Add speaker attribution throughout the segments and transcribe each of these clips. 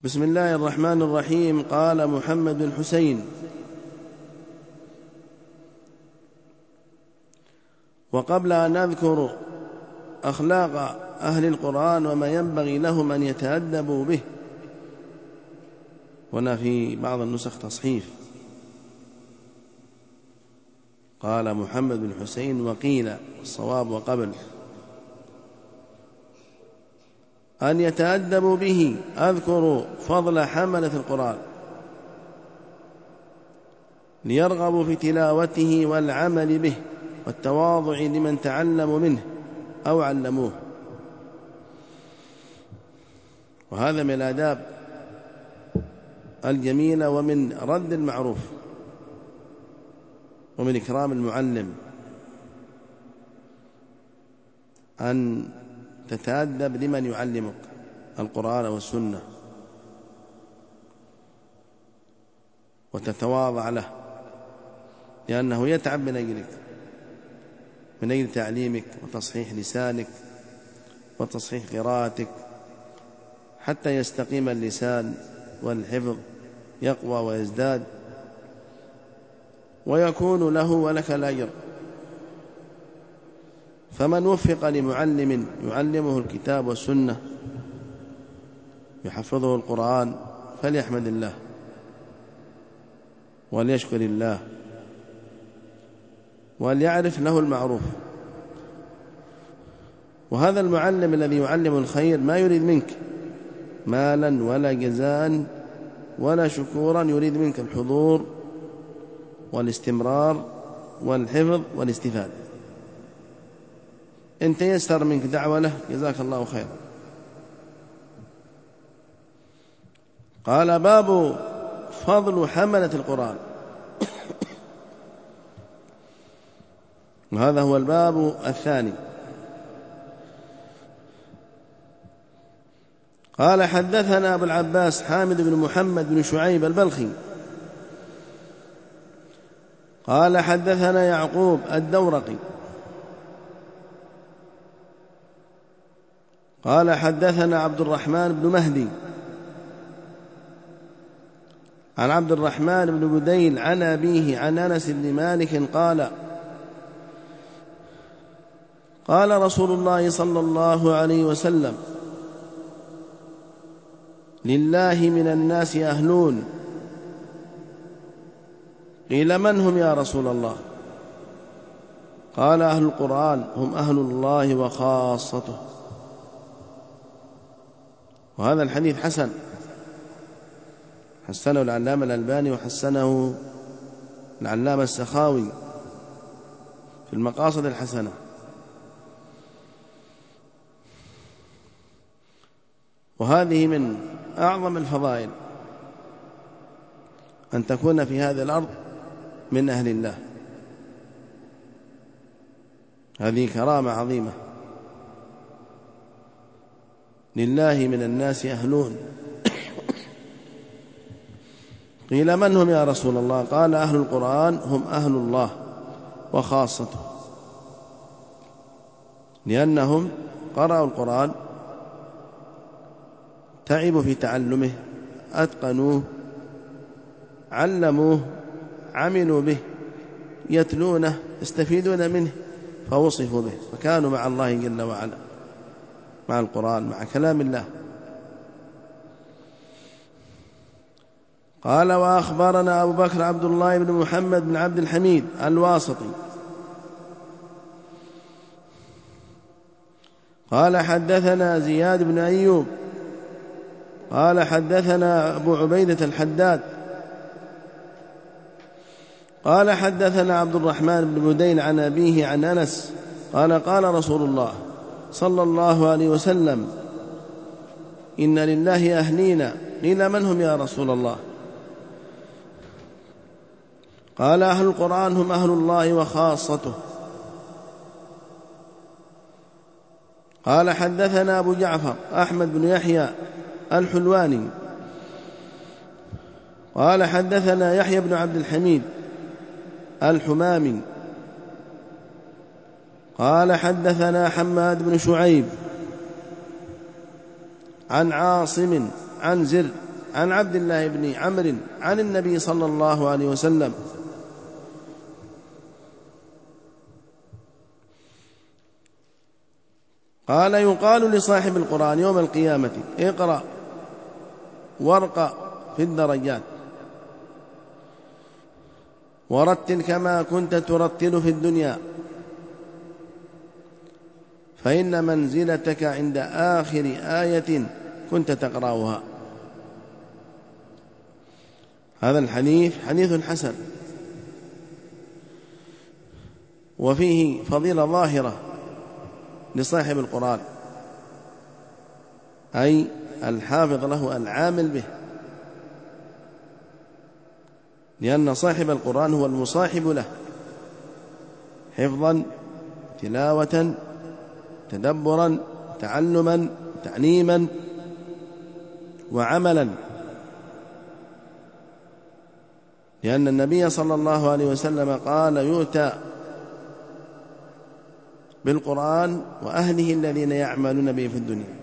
Speaker 1: بسم الله الرحمن الرحيم. قال محمد بن حسين: وقبل أن أذكر أخلاق أهل القرآن وما ينبغي لهم أن يتأدبوا به، هنا في بعض النسخ تصحيف قال محمد بن حسين وقيل الصواب وقبل أن يتأدبوا به، أذكر فضل حملة القرآن ليرغبوا في تلاوته والعمل به والتواضع لمن تعلموا منه أو علموه. وهذا من الآداب الجميلة ومن رد المعروف ومن إكرام المعلم أن تتأدب لمن يعلمك القرآن والسنة وتتواضع له، لأنه يتعب من أجلك، من أجل تعليمك وتصحيح لسانك وتصحيح قراءتك حتى يستقيم اللسان والحفظ يقوى ويزداد ويكون له ولك الأجر. فمن وفق لمعلم يعلمه الكتاب والسنة يحفظه القرآن فليحمد الله وليشكر الله وليعرف له المعروف. وهذا المعلم الذي يعلم الخير ما يريد منك مالا ولا جزاء ولا شكورا، يريد منك الحضور والاستمرار والحفظ والاستفادة. إن تيسر منك دعوة له جزاك الله خيرا. قال: باب فضل حملة القرآن. وهذا هو الباب الثاني. قال: حدثنا أبو العباس حامد بن محمد بن شعيب البلخي قال: حدثنا يعقوب الدورقي قال: حدثنا عبد الرحمن بن مهدي عن عبد الرحمن بن بديل عن أبيه عن أنس بن مالك قال: قال رسول الله صلى الله عليه وسلم: لله من الناس أهلون. قيل: من هم يا رسول الله؟ قال: أهل القرآن هم أهل الله وخاصته. وهذا الحديث حسن، حسنه العلامة الألباني وحسنه العلامة السخاوي في المقاصد الحسنة. وهذه من أعظم الفضائل أن تكون في هذه الأرض من أهل الله، هذه كرامة عظيمة. لله من الناس أهلون. قيل: من هم يا رسول الله؟ قال: أهل القرآن هم أهل الله وخاصته، لأنهم قرأوا القرآن، تعبوا في تعلمه، أتقنوه، علموه، عملوا به، يتلونه، يستفيدون منه، فوصفوا به، فكانوا مع الله جل وعلا، مع القرآن، مع كلام الله. قال: وأخبرنا أبو بكر عبد الله بن محمد بن عبد الحميد الواسطي قال: حدثنا زياد بن أيوب قال: حدثنا أبو عبيدة الحداد قال: حدثنا عبد الرحمن بن بديل عن أبيه عن أنس قال: قال رسول الله صلى الله عليه وسلم: إن لله أهلين. قيل: من هم يا رسول الله؟ قال: أهل القرآن هم أهل الله وخاصته. قال: حدثنا أبو جعفر أحمد بن يحيى الحلواني قال: حدثنا يحيى بن عبد الحميد الحمامي قال: حدثنا حماد بن شعيب عن عاصم عن زر عن عبد الله بن عمرو عن النبي صلى الله عليه وسلم قال يقال لصاحب القرآن يوم القيامة اقرأ وارق في الدرجات ورتل كما كنت ترتل في الدنيا فإن منزلتك عند آخر آية كنت تقرأها. هذا الحديث حديث حسن، وفيه فضيلة ظاهرة لصاحب القرآن، أي الحافظ له العامل به، لأن صاحب القرآن هو المصاحب له حفظا تلاوة تدبرا تعلما تعليما وعملا، لأن النبي صلى الله عليه وسلم قال يؤتى بالقرآن وأهله الذين يعملون به في الدنيا.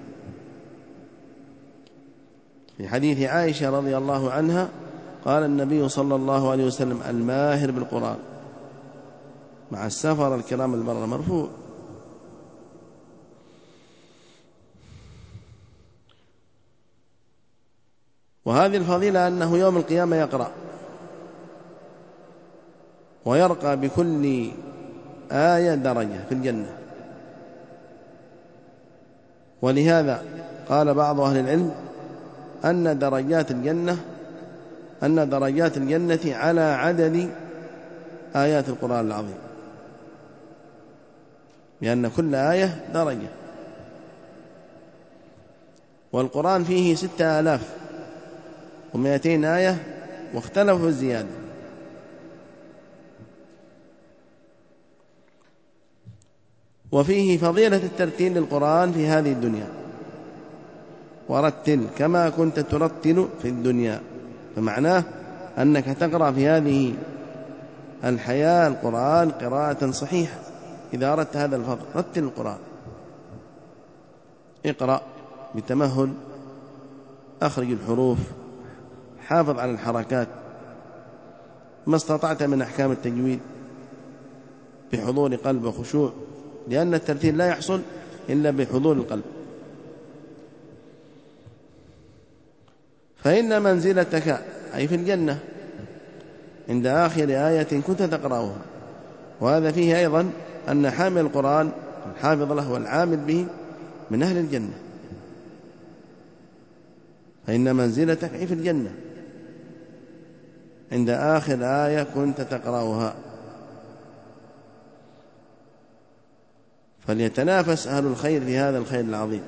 Speaker 1: في حديث عائشة رضي الله عنها قال النبي صلى الله عليه وسلم الماهر بالقرآن مع السفر الكرام البررة، مرفوع. وهذه الفضيلة أنه يوم القيامة يقرأ ويرقى بكل آية درجة في الجنة. ولهذا قال بعض أهل العلم أن درجات الجنة على عدد آيات القرآن العظيم، لأن كل آية درجة، والقرآن فيه 6200 آية واختلفوا في الزيادة. وفيه فضيلة الترتيل للقرآن في هذه الدنيا، ورتل كما كنت ترتل في الدنيا، فمعناه أنك تقرأ في هذه الحياة القرآن قراءة صحيحة. إذا أردت هذا الفضل رتل القرآن، اقرأ بتمهل، أخرج الحروف، حافظ على الحركات، ما استطعت من أحكام التجويد بحضور قلب وخشوع، لأن الترتيل لا يحصل إلا بحضور القلب. فإن منزلتك أي في الجنة عند آخر آية كنت تقرأها. وهذا فيه أيضا أن حامل القرآن الحافظ له والعامل به من أهل الجنة، فإن منزلتك أي في الجنة عند آخر آية كنت تقرأها. فليتنافس أهل الخير في هذا الخير العظيم.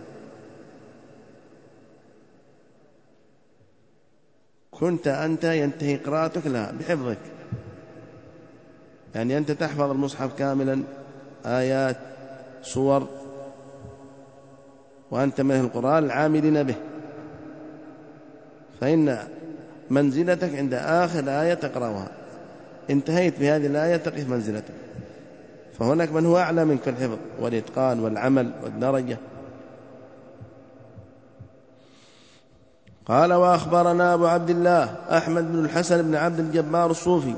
Speaker 1: كنت أنت ينتهي قراءتك لها بحفظك، يعني أنت تحفظ المصحف كاملا آيات صور، وأنت من القرآن العاملين به، فإن منزلتك عند آخر آية تقرأها، انتهيت بهذه الآية تقف منزلتك. فهناك من هو أعلى منك في الحفظ والإتقان والعمل والدرجة. قال وأخبرنا أبو عبد الله أحمد بن الحسن بن عبد الجبار الصوفي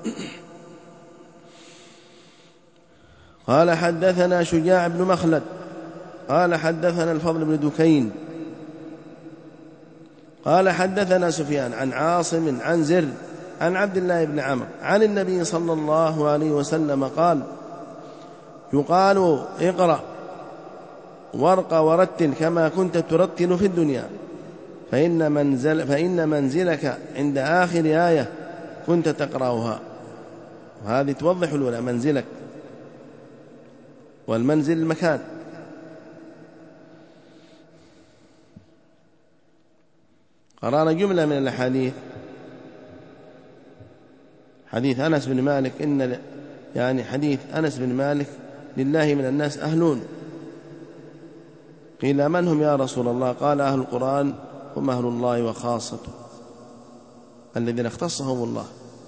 Speaker 1: قال حدثنا شجاع بن مخلد قال حدثنا الفضل بن دكين قال حدثنا سفيان عن عاصم عن زر عن عبد الله بن عمرو عن النبي صلى الله عليه وسلم قال يقال اقرأ وارق ورتل كما كنت ترتل في الدنيا فإن منزلك عند آخر آية كنت تقرأها. وهذه توضح الأولى منزلك، والمنزل المكان. قرأنا جملة من الأحاديث، حديث أنس بن مالك حديث أنس بن مالك لله من الناس أهلون. قيل من هم يا رسول الله؟ قال أهل القرآن هم أهل الله وخاصته الذين اختصهم الله.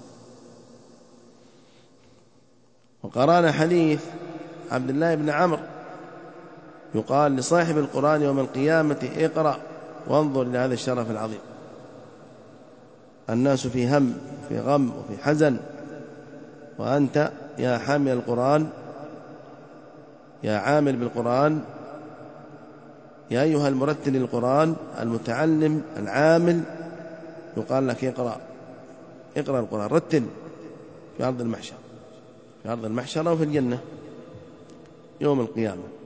Speaker 1: وقرأنا حديث عبد الله بن عمرو يقال لصاحب القرآن يوم القيامة اقرأ وانظر لهذا الشرف العظيم. الناس في هم وفي غم وفي حزن، وأنت يا حامل القرآن يا عامل بالقرآن يا أيها المرتل القرآن المتعلم العامل، يقال لك اقرأ القرآن، رتل في أرض المحشر، في أرض المحشر أو في الجنة يوم القيامة.